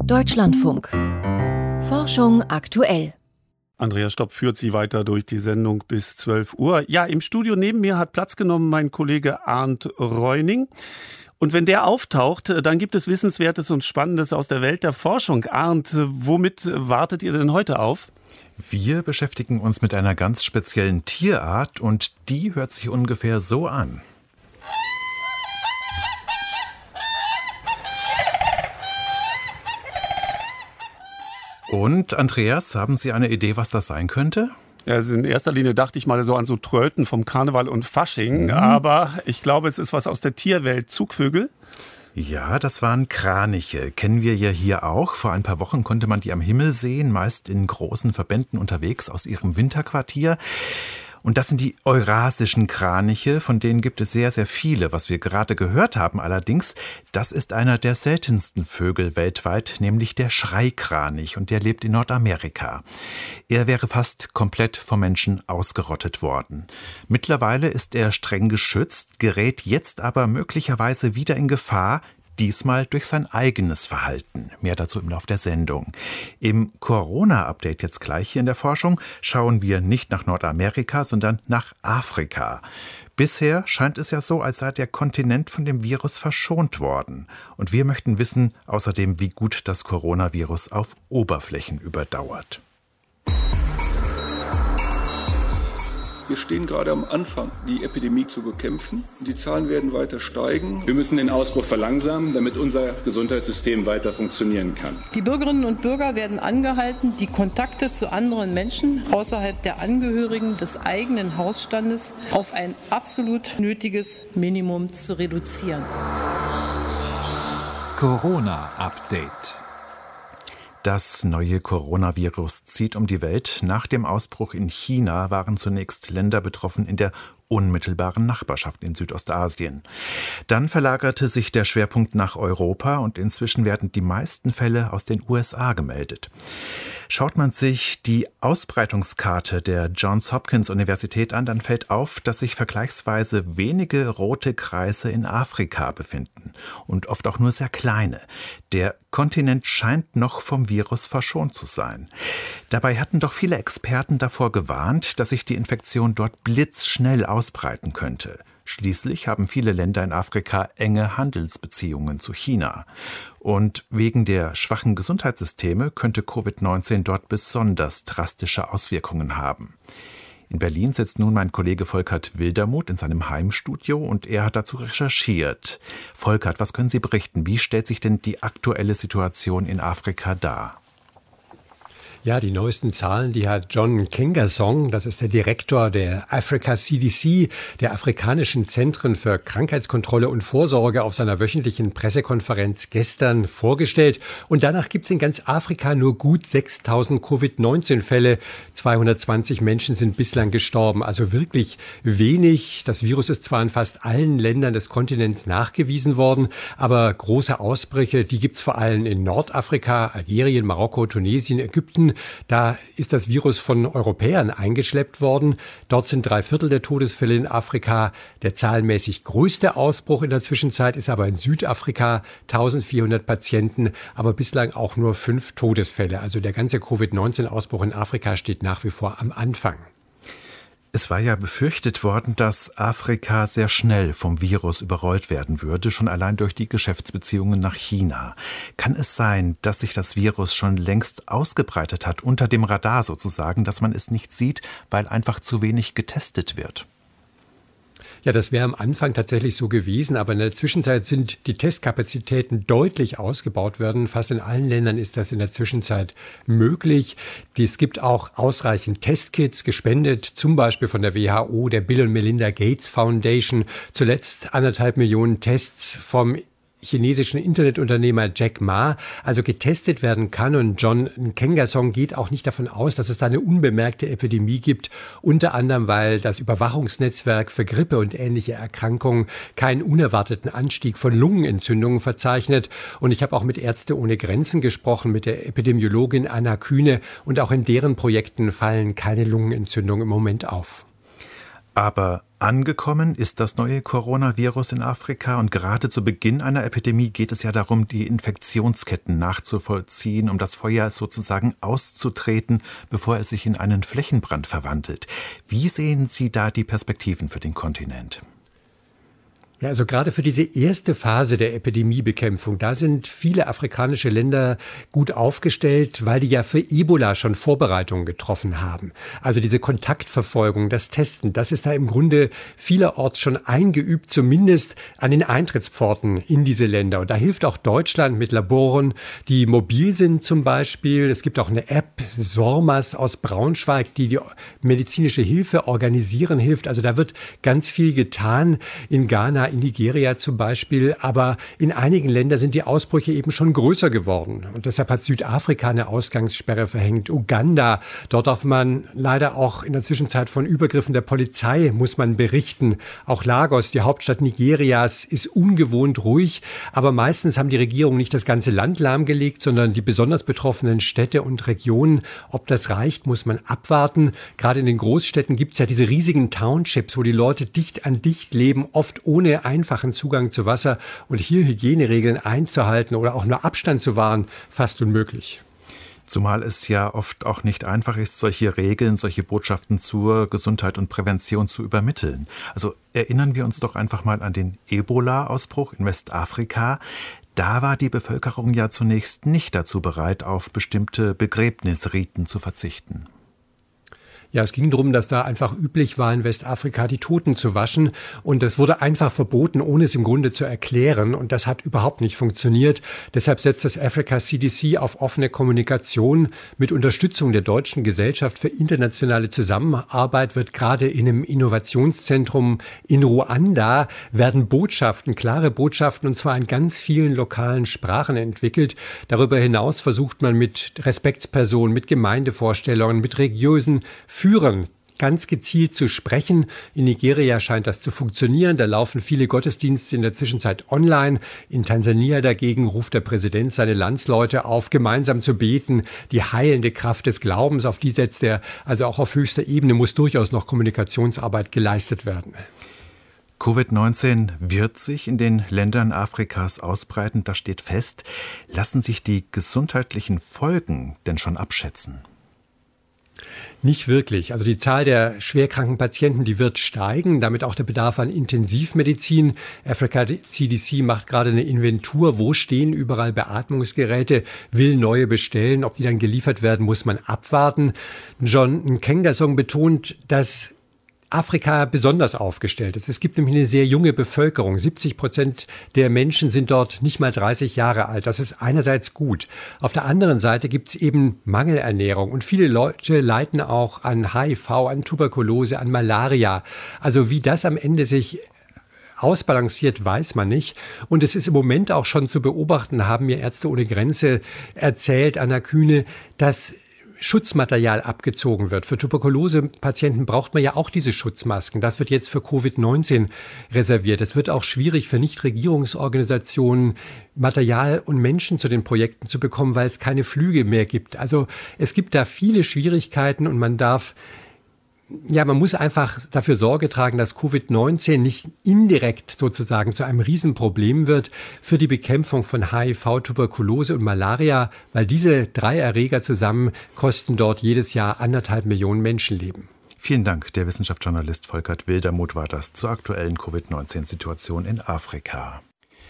Deutschlandfunk. Forschung aktuell. Andreas Stopp führt Sie weiter durch die Sendung bis 12 Uhr. Ja, im Studio neben mir hat Platz genommen mein Kollege Arndt Reuning. Und wenn der auftaucht, dann gibt es Wissenswertes und Spannendes aus der Welt der Forschung. Arndt, womit wartet ihr denn heute auf? Wir beschäftigen uns mit einer ganz speziellen Tierart und die hört sich ungefähr so an. Und Andreas, haben Sie eine Idee, was das sein könnte? Ja, also in erster Linie dachte ich mal so an so Tröten vom Karneval und Fasching, aber ich glaube, es ist was aus der Tierwelt. Zugvögel? Ja, das waren Kraniche. Kennen wir ja hier auch. Vor ein paar Wochen konnte man die am Himmel sehen, meist in großen Verbänden unterwegs aus ihrem Winterquartier. Und das sind die eurasischen Kraniche, von denen gibt es sehr, sehr viele. Was wir gerade gehört haben allerdings, das ist einer der seltensten Vögel weltweit, nämlich der Schreikranich, und der lebt in Nordamerika. Er wäre fast komplett vom Menschen ausgerottet worden. Mittlerweile ist er streng geschützt, gerät jetzt aber möglicherweise wieder in Gefahr, diesmal durch sein eigenes Verhalten. Mehr dazu im Laufe der Sendung. Im Corona-Update jetzt gleich hier in der Forschung schauen wir nicht nach Nordamerika, sondern nach Afrika. Bisher scheint es ja so, als sei der Kontinent von dem Virus verschont worden. Und wir möchten wissen außerdem, wie gut das Coronavirus auf Oberflächen überdauert. Wir stehen gerade am Anfang, die Epidemie zu bekämpfen. Die Zahlen werden weiter steigen. Wir müssen den Ausbruch verlangsamen, damit unser Gesundheitssystem weiter funktionieren kann. Die Bürgerinnen und Bürger werden angehalten, die Kontakte zu anderen Menschen außerhalb der Angehörigen des eigenen Hausstandes auf ein absolut nötiges Minimum zu reduzieren. Corona-Update. Das neue Coronavirus zieht um die Welt. Nach dem Ausbruch in China waren zunächst Länder betroffen in der unmittelbaren Nachbarschaft in Südostasien. Dann verlagerte sich der Schwerpunkt nach Europa und inzwischen werden die meisten Fälle aus den USA gemeldet. Schaut man sich die Ausbreitungskarte der Johns Hopkins Universität an, dann fällt auf, dass sich vergleichsweise wenige rote Kreise in Afrika befinden und oft auch nur sehr kleine. Der Kontinent scheint noch vom Virus verschont zu sein. Dabei hatten doch viele Experten davor gewarnt, dass sich die Infektion dort blitzschnell ausbreiten könnte. Schließlich haben viele Länder in Afrika enge Handelsbeziehungen zu China. Und wegen der schwachen Gesundheitssysteme könnte Covid-19 dort besonders drastische Auswirkungen haben. In Berlin sitzt nun mein Kollege Volkert Wildermuth in seinem Heimstudio und er hat dazu recherchiert. Volkert, was können Sie berichten? Wie stellt sich denn die aktuelle Situation in Afrika dar? Ja, die neuesten Zahlen, die hat John Nkengasong, das ist der Direktor der Africa CDC, der afrikanischen Zentren für Krankheitskontrolle und Vorsorge, auf seiner wöchentlichen Pressekonferenz gestern vorgestellt. Und danach gibt es in ganz Afrika nur gut 6.000 Covid-19-Fälle. 220 Menschen sind bislang gestorben, also wirklich wenig. Das Virus ist zwar in fast allen Ländern des Kontinents nachgewiesen worden, aber große Ausbrüche, die gibt es vor allem in Nordafrika, Algerien, Marokko, Tunesien, Ägypten. Da ist das Virus von Europäern eingeschleppt worden. Dort sind 3/4 der Todesfälle in Afrika. Der zahlenmäßig größte Ausbruch in der Zwischenzeit ist aber in Südafrika. 1400 Patienten, aber bislang auch nur 5 Todesfälle. Also der ganze Covid-19-Ausbruch in Afrika steht nach wie vor am Anfang. Es war ja befürchtet worden, dass Afrika sehr schnell vom Virus überrollt werden würde, schon allein durch die Geschäftsbeziehungen nach China. Kann es sein, dass sich das Virus schon längst ausgebreitet hat, unter dem Radar sozusagen, dass man es nicht sieht, weil einfach zu wenig getestet wird? Ja, das wäre am Anfang tatsächlich so gewesen, aber in der Zwischenzeit sind die Testkapazitäten deutlich ausgebaut worden. Fast in allen Ländern ist das in der Zwischenzeit möglich. Es gibt auch ausreichend Testkits gespendet, zum Beispiel von der WHO, der Bill und Melinda Gates Foundation. Zuletzt 1,5 Millionen Tests vom chinesischen Internetunternehmer Jack Ma, also getestet werden kann. Und John Nkengasong geht auch nicht davon aus, dass es da eine unbemerkte Epidemie gibt. Unter anderem, weil das Überwachungsnetzwerk für Grippe und ähnliche Erkrankungen keinen unerwarteten Anstieg von Lungenentzündungen verzeichnet. Und ich habe auch mit Ärzte ohne Grenzen gesprochen, mit der Epidemiologin Anna Kühne. Und auch in deren Projekten fallen keine Lungenentzündungen im Moment auf. Aber angekommen ist das neue Coronavirus in Afrika und gerade zu Beginn einer Epidemie geht es ja darum, die Infektionsketten nachzuvollziehen, um das Feuer sozusagen auszutreten, bevor es sich in einen Flächenbrand verwandelt. Wie sehen Sie da die Perspektiven für den Kontinent? Ja, also gerade für diese erste Phase der Epidemiebekämpfung, da sind viele afrikanische Länder gut aufgestellt, weil die ja für Ebola schon Vorbereitungen getroffen haben. Also diese Kontaktverfolgung, das Testen, das ist da im Grunde vielerorts schon eingeübt, zumindest an den Eintrittspforten in diese Länder. Und da hilft auch Deutschland mit Laboren, die mobil sind zum Beispiel. Es gibt auch eine App, SORMAS aus Braunschweig, die medizinische Hilfe organisieren hilft. Also da wird ganz viel getan in Ghana, in Nigeria zum Beispiel, aber in einigen Ländern sind die Ausbrüche eben schon größer geworden. Und deshalb hat Südafrika eine Ausgangssperre verhängt. Uganda, dort darf man leider auch in der Zwischenzeit von Übergriffen der Polizei, muss man berichten. Auch Lagos, die Hauptstadt Nigerias, ist ungewohnt ruhig. Aber meistens haben die Regierungen nicht das ganze Land lahmgelegt, sondern die besonders betroffenen Städte und Regionen. Ob das reicht, muss man abwarten. Gerade in den Großstädten gibt es ja diese riesigen Townships, wo die Leute dicht an dicht leben, oft ohne einfachen Zugang zu Wasser und hier Hygieneregeln einzuhalten oder auch nur Abstand zu wahren, fast unmöglich. Zumal es ja oft auch nicht einfach ist, solche Regeln, solche Botschaften zur Gesundheit und Prävention zu übermitteln. Also erinnern wir uns doch einfach mal an den Ebola-Ausbruch in Westafrika. Da war die Bevölkerung ja zunächst nicht dazu bereit, auf bestimmte Begräbnisriten zu verzichten. Ja, es ging darum, dass da einfach üblich war, in Westafrika die Toten zu waschen. Und das wurde einfach verboten, ohne es im Grunde zu erklären. Und das hat überhaupt nicht funktioniert. Deshalb setzt das Africa CDC auf offene Kommunikation. Mit Unterstützung der Deutschen Gesellschaft für internationale Zusammenarbeit wird gerade in einem Innovationszentrum in Ruanda werden Botschaften, klare Botschaften, und zwar in ganz vielen lokalen Sprachen entwickelt. Darüber hinaus versucht man mit Respektspersonen, mit Gemeindevorstellungen, mit religiösen Führern ganz gezielt zu sprechen. In Nigeria scheint das zu funktionieren. Da laufen viele Gottesdienste in der Zwischenzeit online. In Tansania dagegen ruft der Präsident seine Landsleute auf, gemeinsam zu beten. Die heilende Kraft des Glaubens, auf die setzt er. Also auch auf höchster Ebene muss durchaus noch Kommunikationsarbeit geleistet werden. Covid-19 wird sich in den Ländern Afrikas ausbreiten, das steht fest. Lassen sich die gesundheitlichen Folgen denn schon abschätzen? Nicht wirklich. Also die Zahl der schwerkranken Patienten, die wird steigen, damit auch der Bedarf an Intensivmedizin. Africa CDC macht gerade eine Inventur, wo stehen überall Beatmungsgeräte, will neue bestellen. Ob die dann geliefert werden, muss man abwarten. John Nkengasong betont, dass Afrika besonders aufgestellt ist. Es gibt nämlich eine sehr junge Bevölkerung. 70% der Menschen sind dort nicht mal 30 Jahre alt. Das ist einerseits gut. Auf der anderen Seite gibt es eben Mangelernährung. Und viele Leute leiden auch an HIV, an Tuberkulose, an Malaria. Also wie das am Ende sich ausbalanciert, weiß man nicht. Und es ist im Moment auch schon zu beobachten, haben mir Ärzte ohne Grenze erzählt, Anna Kühne, dass Schutzmaterial abgezogen wird. Für Tuberkulose-Patienten braucht man ja auch diese Schutzmasken. Das wird jetzt für Covid-19 reserviert. Es wird auch schwierig für Nichtregierungsorganisationen, Material und Menschen zu den Projekten zu bekommen, weil es keine Flüge mehr gibt. Also es gibt da viele Schwierigkeiten und man muss einfach dafür Sorge tragen, dass Covid-19 nicht indirekt sozusagen zu einem Riesenproblem wird für die Bekämpfung von HIV, Tuberkulose und Malaria, weil diese 3 Erreger zusammen kosten dort jedes Jahr 1,5 Millionen Menschenleben. Vielen Dank. Der Wissenschaftsjournalist Volkert Wildermuth war das zur aktuellen Covid-19-Situation in Afrika.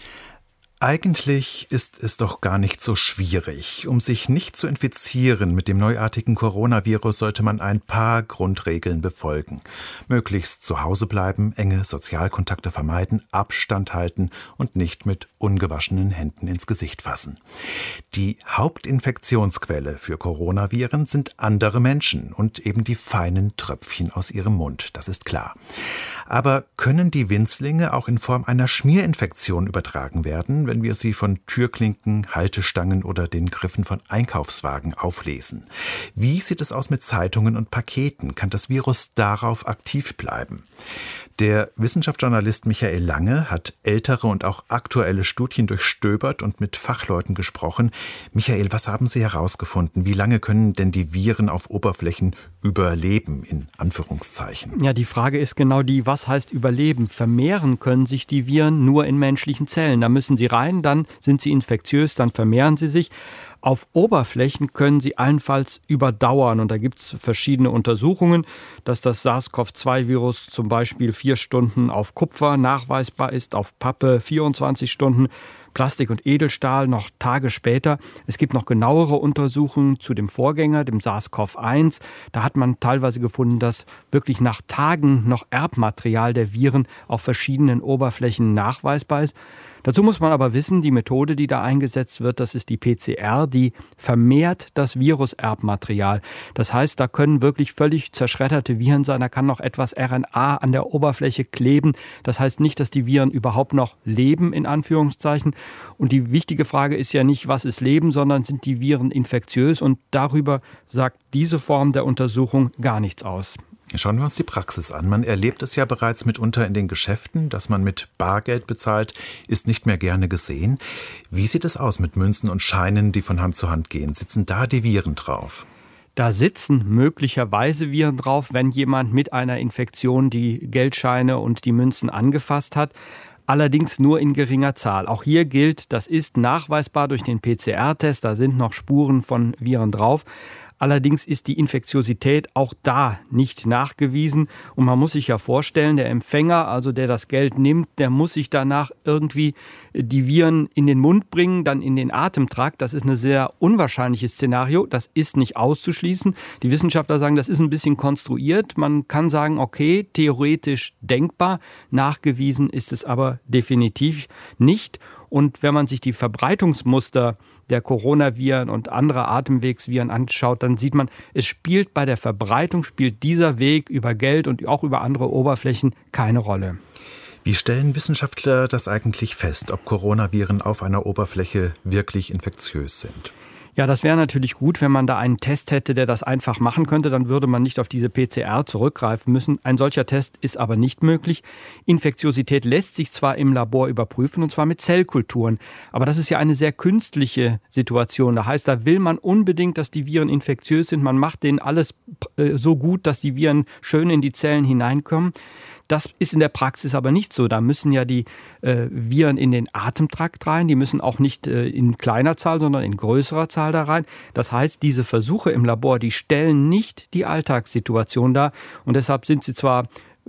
Eigentlich ist es doch gar nicht so schwierig. Um sich nicht zu infizieren mit dem neuartigen Coronavirus, sollte man ein paar Grundregeln befolgen. Möglichst zu Hause bleiben, enge Sozialkontakte vermeiden, Abstand halten und nicht mit ungewaschenen Händen ins Gesicht fassen. Die Hauptinfektionsquelle für Coronaviren sind andere Menschen und eben die feinen Tröpfchen aus ihrem Mund, das ist klar. Aber können die Winzlinge auch in Form einer Schmierinfektion übertragen werden, wenn wir sie von Türklinken, Haltestangen oder den Griffen von Einkaufswagen auflesen? Wie sieht es aus mit Zeitungen und Paketen? Kann das Virus darauf aktiv bleiben? Der Wissenschaftsjournalist Michael Lange hat ältere und auch aktuelle Studien durchstöbert und mit Fachleuten gesprochen. Michael, was haben Sie herausgefunden? Wie lange können denn die Viren auf Oberflächen überleben, in Anführungszeichen? Ja, die Frage ist genau die, was heißt überleben? Vermehren können sich die Viren nur in menschlichen Zellen. Da müssen sie rein, dann sind sie infektiös, dann vermehren sie sich. Auf Oberflächen können sie allenfalls überdauern. Und da gibt es verschiedene Untersuchungen, dass das SARS-CoV-2-Virus zum Beispiel 4 Stunden auf Kupfer nachweisbar ist, auf Pappe 24 Stunden, Plastik und Edelstahl noch Tage später. Es gibt noch genauere Untersuchungen zu dem Vorgänger, dem SARS-CoV-1. Da hat man teilweise gefunden, dass wirklich nach Tagen noch Erbmaterial der Viren auf verschiedenen Oberflächen nachweisbar ist. Dazu muss man aber wissen, die Methode, die da eingesetzt wird, das ist die PCR, die vermehrt das Viruserbmaterial. Das heißt, da können wirklich völlig zerschredderte Viren sein, da kann noch etwas RNA an der Oberfläche kleben. Das heißt nicht, dass die Viren überhaupt noch leben, in Anführungszeichen. Und die wichtige Frage ist ja nicht, was ist Leben, sondern sind die Viren infektiös? Und darüber sagt diese Form der Untersuchung gar nichts aus. Schauen wir uns die Praxis an. Man erlebt es ja bereits mitunter in den Geschäften, dass man mit Bargeld bezahlt, ist nicht mehr gerne gesehen. Wie sieht es aus mit Münzen und Scheinen, die von Hand zu Hand gehen? Sitzen da die Viren drauf? Da sitzen möglicherweise Viren drauf, wenn jemand mit einer Infektion die Geldscheine und die Münzen angefasst hat. Allerdings nur in geringer Zahl. Auch hier gilt, das ist nachweisbar durch den PCR-Test, da sind noch Spuren von Viren drauf. Allerdings ist die Infektiosität auch da nicht nachgewiesen. Und man muss sich ja vorstellen, der Empfänger, also der das Geld nimmt, der muss sich danach irgendwie die Viren in den Mund bringen, dann in den Atemtrakt. Das ist ein sehr unwahrscheinliches Szenario. Das ist nicht auszuschließen. Die Wissenschaftler sagen, das ist ein bisschen konstruiert. Man kann sagen, okay, theoretisch denkbar. Nachgewiesen ist es aber definitiv nicht. Und wenn man sich die Verbreitungsmuster der Coronaviren und anderer Atemwegsviren anschaut, dann sieht man, es spielt bei der Verbreitung, spielt dieser Weg über Geld und auch über andere Oberflächen keine Rolle. Wie stellen Wissenschaftler das eigentlich fest, ob Coronaviren auf einer Oberfläche wirklich infektiös sind? Ja, das wäre natürlich gut, wenn man da einen Test hätte, der das einfach machen könnte. Dann würde man nicht auf diese PCR zurückgreifen müssen. Ein solcher Test ist aber nicht möglich. Infektiosität lässt sich zwar im Labor überprüfen, und zwar mit Zellkulturen. Aber das ist ja eine sehr künstliche Situation. Das heißt, da will man unbedingt, dass die Viren infektiös sind. Man macht denen alles so gut, dass die Viren schön in die Zellen hineinkommen. Das ist in der Praxis aber nicht so. Da müssen ja die Viren in den Atemtrakt rein. Die müssen auch nicht in kleiner Zahl, sondern in größerer Zahl da rein. Das heißt, diese Versuche im Labor, die stellen nicht die Alltagssituation dar. Und deshalb sind sie zwar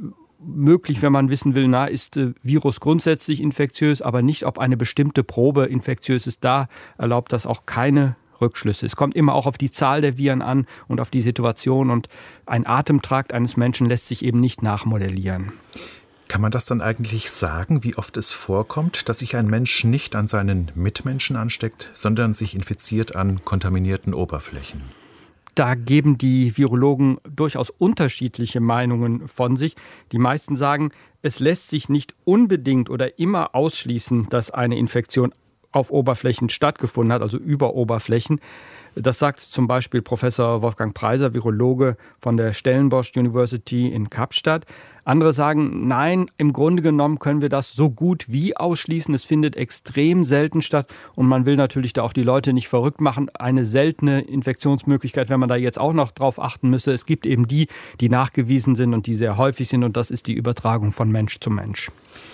möglich, wenn man wissen will, ist Virus grundsätzlich infektiös, aber nicht, ob eine bestimmte Probe infektiös ist. Da erlaubt das auch keine Rückschlüsse. Es kommt immer auch auf die Zahl der Viren an und auf die Situation, und ein Atemtrakt eines Menschen lässt sich eben nicht nachmodellieren. Kann man das dann eigentlich sagen, wie oft es vorkommt, dass sich ein Mensch nicht an seinen Mitmenschen ansteckt, sondern sich infiziert an kontaminierten Oberflächen? Da geben die Virologen durchaus unterschiedliche Meinungen von sich. Die meisten sagen, es lässt sich nicht unbedingt oder immer ausschließen, dass eine Infektion auf Oberflächen stattgefunden hat, also über Oberflächen. Das sagt zum Beispiel Professor Wolfgang Preiser, Virologe von der Stellenbosch University in Kapstadt. Andere sagen, nein, im Grunde genommen können wir das so gut wie ausschließen. Es findet extrem selten statt und man will natürlich da auch die Leute nicht verrückt machen. Eine seltene Infektionsmöglichkeit, wenn man da jetzt auch noch drauf achten müsse. Es gibt eben die nachgewiesen sind und die sehr häufig sind, und das ist die Übertragung von Mensch zu Mensch.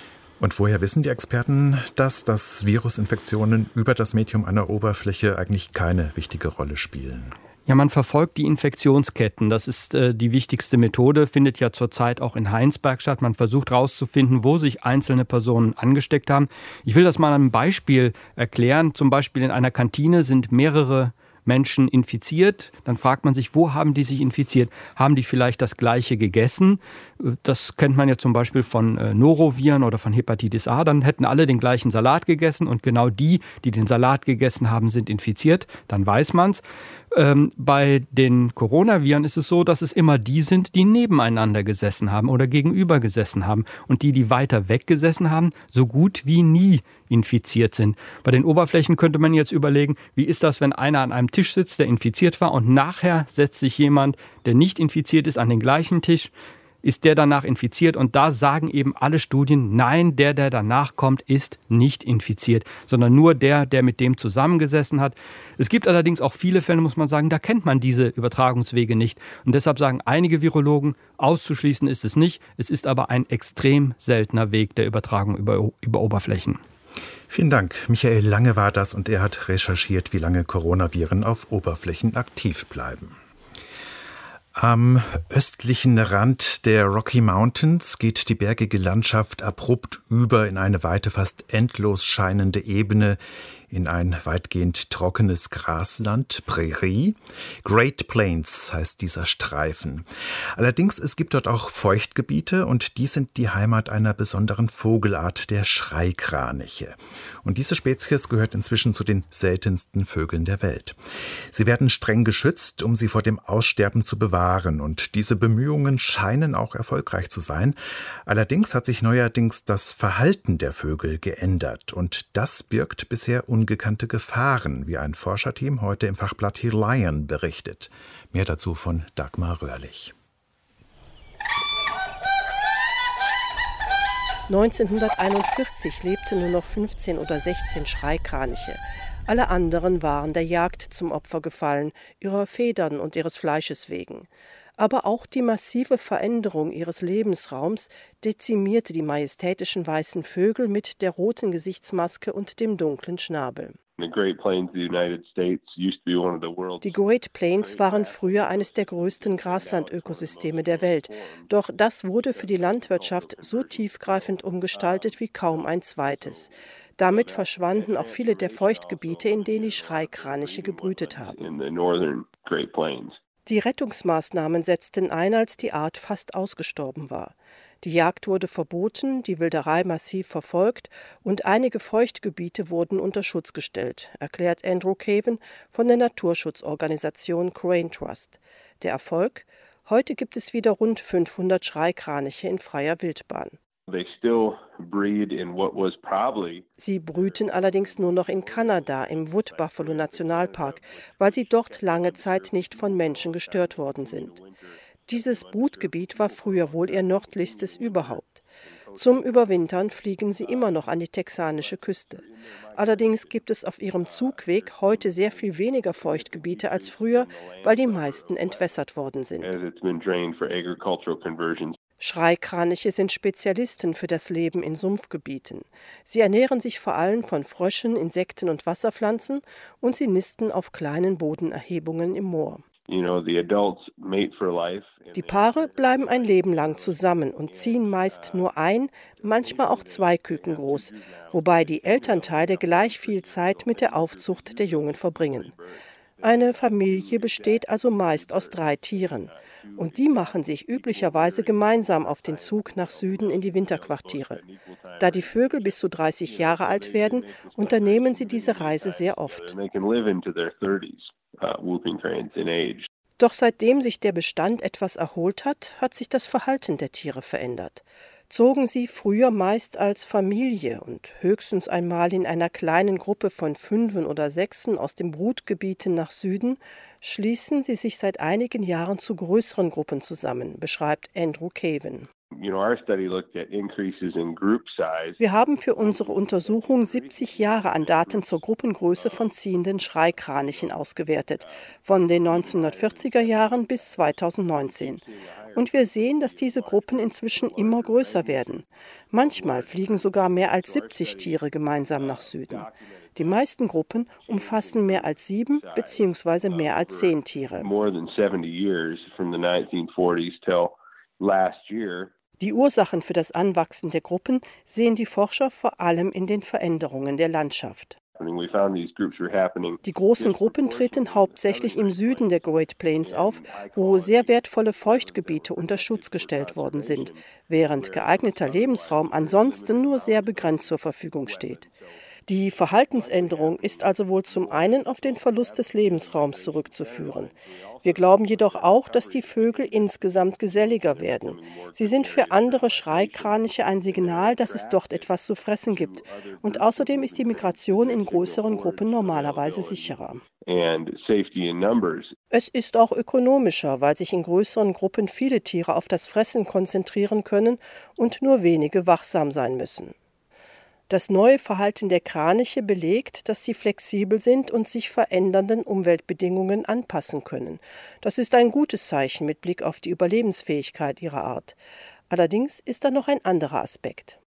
Und woher wissen die Experten, dass Virusinfektionen über das Medium einer Oberfläche eigentlich keine wichtige Rolle spielen? Ja, man verfolgt die Infektionsketten. Das ist die wichtigste Methode, findet ja zurzeit auch in Heinsberg statt. Man versucht herauszufinden, wo sich einzelne Personen angesteckt haben. Ich will das mal an einem Beispiel erklären. Zum Beispiel in einer Kantine sind mehrere Menschen infiziert. Dann fragt man sich, wo haben die sich infiziert? Haben die vielleicht das Gleiche gegessen? Das kennt man ja zum Beispiel von Noroviren oder von Hepatitis A. Dann hätten alle den gleichen Salat gegessen und genau die den Salat gegessen haben, sind infiziert. Dann weiß man es. Bei den Coronaviren ist es so, dass es immer die sind, die nebeneinander gesessen haben oder gegenüber gesessen haben. Und die weiter weg gesessen haben, so gut wie nie infiziert sind. Bei den Oberflächen könnte man jetzt überlegen, wie ist das, wenn einer an einem Tisch sitzt, der infiziert war und nachher setzt sich jemand, der nicht infiziert ist, an den gleichen Tisch. Ist der danach infiziert? Und da sagen eben alle Studien, nein, der danach kommt, ist nicht infiziert, sondern nur der mit dem zusammengesessen hat. Es gibt allerdings auch viele Fälle, muss man sagen, da kennt man diese Übertragungswege nicht. Und deshalb sagen einige Virologen, auszuschließen ist es nicht. Es ist aber ein extrem seltener Weg der Übertragung über Oberflächen. Vielen Dank. Michael Lange war das und er hat recherchiert, wie lange Coronaviren auf Oberflächen aktiv bleiben. Am östlichen Rand der Rocky Mountains geht die bergige Landschaft abrupt über in eine weite, fast endlos scheinende Ebene, in ein weitgehend trockenes Grasland, Prärie. Great Plains heißt dieser Streifen. Allerdings, es gibt dort auch Feuchtgebiete und die sind die Heimat einer besonderen Vogelart, der Schreikraniche. Und diese Spezies gehört inzwischen zu den seltensten Vögeln der Welt. Sie werden streng geschützt, um sie vor dem Aussterben zu bewahren. Und diese Bemühungen scheinen auch erfolgreich zu sein. Allerdings hat sich neuerdings das Verhalten der Vögel geändert. Und das birgt bisher ungekannte Gefahren, wie ein Forscherteam heute im Fachblatt Here Lion berichtet. Mehr dazu von Dagmar Röhrlich. 1941 lebten nur noch 15 oder 16 Schreikraniche. Alle anderen waren der Jagd zum Opfer gefallen, ihrer Federn und ihres Fleisches wegen. Aber auch die massive Veränderung ihres Lebensraums dezimierte die majestätischen weißen Vögel mit der roten Gesichtsmaske und dem dunklen Schnabel. Die Great Plains waren früher eines der größten Graslandökosysteme der Welt. Doch das wurde für die Landwirtschaft so tiefgreifend umgestaltet wie kaum ein zweites. Damit verschwanden auch viele der Feuchtgebiete, in denen die Schreikraniche gebrütet haben. Die Rettungsmaßnahmen setzten ein, als die Art fast ausgestorben war. Die Jagd wurde verboten, die Wilderei massiv verfolgt und einige Feuchtgebiete wurden unter Schutz gestellt, erklärt Andrew Caven von der Naturschutzorganisation Crane Trust. Der Erfolg? Heute gibt es wieder rund 500 Schreikraniche in freier Wildbahn. Sie brüten allerdings nur noch in Kanada im Wood Buffalo Nationalpark, weil sie dort lange Zeit nicht von Menschen gestört worden sind. Dieses Brutgebiet war früher wohl ihr nördlichstes überhaupt. Zum Überwintern fliegen sie immer noch an die texanische Küste. Allerdings gibt es auf ihrem Zugweg heute sehr viel weniger Feuchtgebiete als früher, weil die meisten entwässert worden sind. Schreikraniche sind Spezialisten für das Leben in Sumpfgebieten. Sie ernähren sich vor allem von Fröschen, Insekten und Wasserpflanzen und sie nisten auf kleinen Bodenerhebungen im Moor. Die Paare bleiben ein Leben lang zusammen und ziehen meist nur ein, manchmal auch 2 Küken groß, wobei die Elternteile gleich viel Zeit mit der Aufzucht der Jungen verbringen. Eine Familie besteht also meist aus 3 Tieren. Und die machen sich üblicherweise gemeinsam auf den Zug nach Süden in die Winterquartiere. Da die Vögel bis zu 30 Jahre alt werden, unternehmen sie diese Reise sehr oft. Doch seitdem sich der Bestand etwas erholt hat, hat sich das Verhalten der Tiere verändert. Zogen sie früher meist als Familie und höchstens einmal in einer kleinen Gruppe von 5 oder 6 aus den Brutgebieten nach Süden, schließen sie sich seit einigen Jahren zu größeren Gruppen zusammen, beschreibt Andrew Caven. Wir haben für unsere Untersuchung 70 Jahre an Daten zur Gruppengröße von ziehenden Schreikranichen ausgewertet, von den 1940er Jahren bis 2019. Und wir sehen, dass diese Gruppen inzwischen immer größer werden. Manchmal fliegen sogar mehr als 70 Tiere gemeinsam nach Süden. Die meisten Gruppen umfassen mehr als 7 bzw. mehr als 10 Tiere. Die Ursachen für das Anwachsen der Gruppen sehen die Forscher vor allem in den Veränderungen der Landschaft. Die großen Gruppen treten hauptsächlich im Süden der Great Plains auf, wo sehr wertvolle Feuchtgebiete unter Schutz gestellt worden sind, während geeigneter Lebensraum ansonsten nur sehr begrenzt zur Verfügung steht. Die Verhaltensänderung ist also wohl zum einen auf den Verlust des Lebensraums zurückzuführen. Wir glauben jedoch auch, dass die Vögel insgesamt geselliger werden. Sie sind für andere Schreikraniche ein Signal, dass es dort etwas zu fressen gibt. Und außerdem ist die Migration in größeren Gruppen normalerweise sicherer. Es ist auch ökonomischer, weil sich in größeren Gruppen viele Tiere auf das Fressen konzentrieren können und nur wenige wachsam sein müssen. Das neue Verhalten der Kraniche belegt, dass sie flexibel sind und sich verändernden Umweltbedingungen anpassen können. Das ist ein gutes Zeichen mit Blick auf die Überlebensfähigkeit ihrer Art. Allerdings ist da noch ein anderer Aspekt.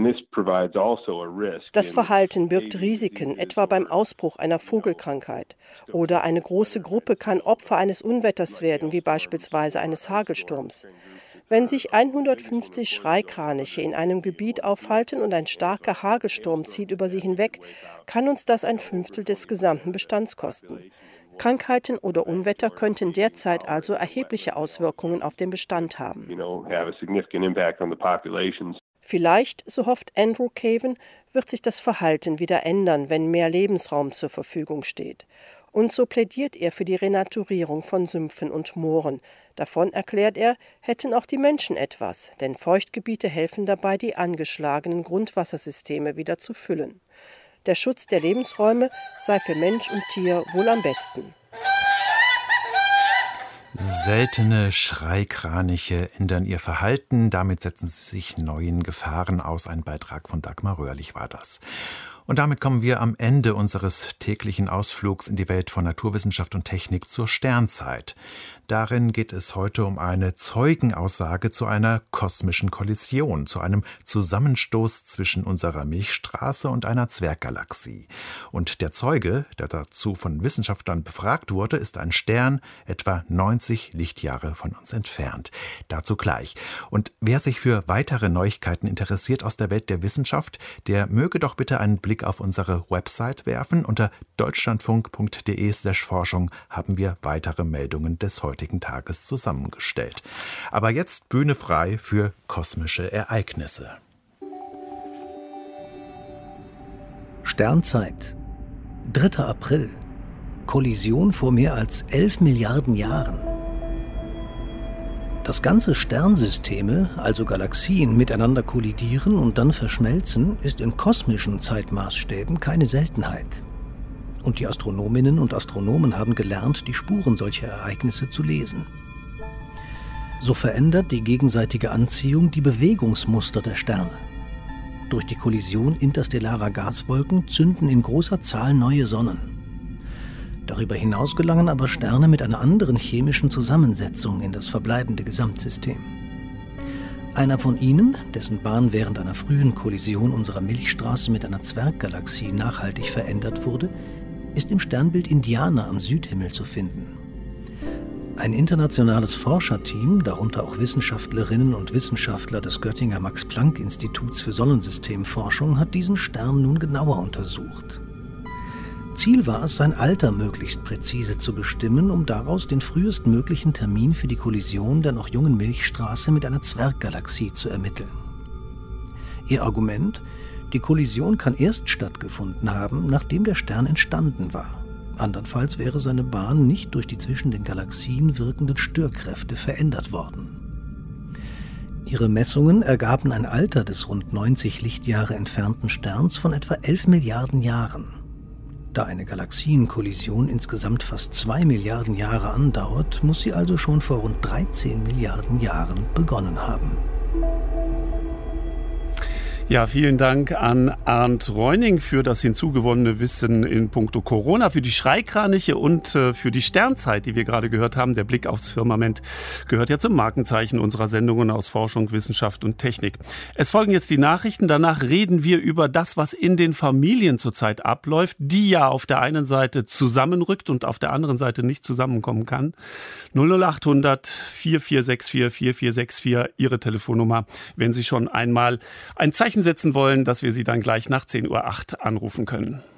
Das Verhalten birgt Risiken, etwa beim Ausbruch einer Vogelkrankheit. Oder eine große Gruppe kann Opfer eines Unwetters werden, wie beispielsweise eines Hagelsturms. Wenn sich 150 Schreikraniche in einem Gebiet aufhalten und ein starker Hagelsturm zieht über sie hinweg, kann uns das 1/5 des gesamten Bestands kosten. Krankheiten oder Unwetter könnten derzeit also erhebliche Auswirkungen auf den Bestand haben. Vielleicht, so hofft Andrew Caven, wird sich das Verhalten wieder ändern, wenn mehr Lebensraum zur Verfügung steht. Und so plädiert er für die Renaturierung von Sümpfen und Mooren. Davon, erklärt er, hätten auch die Menschen etwas, denn Feuchtgebiete helfen dabei, die angeschlagenen Grundwassersysteme wieder zu füllen. Der Schutz der Lebensräume sei für Mensch und Tier wohl am besten. Seltene Schreikraniche ändern ihr Verhalten, damit setzen sie sich neuen Gefahren aus. Ein Beitrag von Dagmar Röhrlich war das. Und damit kommen wir am Ende unseres täglichen Ausflugs in die Welt von Naturwissenschaft und Technik zur Sternzeit. Darin geht es heute um eine Zeugenaussage zu einer kosmischen Kollision, zu einem Zusammenstoß zwischen unserer Milchstraße und einer Zwerggalaxie. Und der Zeuge, der dazu von Wissenschaftlern befragt wurde, ist ein Stern, etwa 90 Lichtjahre von uns entfernt. Dazu gleich. Und wer sich für weitere Neuigkeiten interessiert aus der Welt der Wissenschaft, der möge doch bitte einen Blick auf unsere Website werfen. Unter deutschlandfunk.de/Forschung haben wir weitere Meldungen des heutigen Tages zusammengestellt. Aber jetzt Bühne frei für kosmische Ereignisse. Sternzeit, 3. April. Kollision vor mehr als 11 Milliarden Jahren. Dass ganze Sternsysteme, also Galaxien, miteinander kollidieren und dann verschmelzen, ist in kosmischen Zeitmaßstäben keine Seltenheit. Und die Astronominnen und Astronomen haben gelernt, die Spuren solcher Ereignisse zu lesen. So verändert die gegenseitige Anziehung die Bewegungsmuster der Sterne. Durch die Kollision interstellarer Gaswolken zünden in großer Zahl neue Sonnen. Darüber hinaus gelangen aber Sterne mit einer anderen chemischen Zusammensetzung in das verbleibende Gesamtsystem. Einer von ihnen, dessen Bahn während einer frühen Kollision unserer Milchstraße mit einer Zwerggalaxie nachhaltig verändert wurde, ist im Sternbild Indiana am Südhimmel zu finden. Ein internationales Forscherteam, darunter auch Wissenschaftlerinnen und Wissenschaftler des Göttinger Max-Planck-Instituts für Sonnensystemforschung, hat diesen Stern nun genauer untersucht. Ziel war es, sein Alter möglichst präzise zu bestimmen, um daraus den frühestmöglichen Termin für die Kollision der noch jungen Milchstraße mit einer Zwerggalaxie zu ermitteln. Ihr Argument: Die Kollision kann erst stattgefunden haben, nachdem der Stern entstanden war. Andernfalls wäre seine Bahn nicht durch die zwischen den Galaxien wirkenden Störkräfte verändert worden. Ihre Messungen ergaben ein Alter des rund 90 Lichtjahre entfernten Sterns von etwa 11 Milliarden Jahren. Da eine Galaxienkollision insgesamt fast 2 Milliarden Jahre andauert, muss sie also schon vor rund 13 Milliarden Jahren begonnen haben. Ja, vielen Dank an Arndt Reuning für das hinzugewonnene Wissen in puncto Corona, für die Schreikraniche und für die Sternzeit, die wir gerade gehört haben. Der Blick aufs Firmament gehört ja zum Markenzeichen unserer Sendungen aus Forschung, Wissenschaft und Technik. Es folgen jetzt die Nachrichten. Danach reden wir über das, was in den Familien zurzeit abläuft, die ja auf der einen Seite zusammenrückt und auf der anderen Seite nicht zusammenkommen kann. 00800 4464 4464, Ihre Telefonnummer, wenn Sie schon einmal ein Zeichen setzen wollen, dass wir Sie dann gleich nach 10:08 Uhr anrufen können.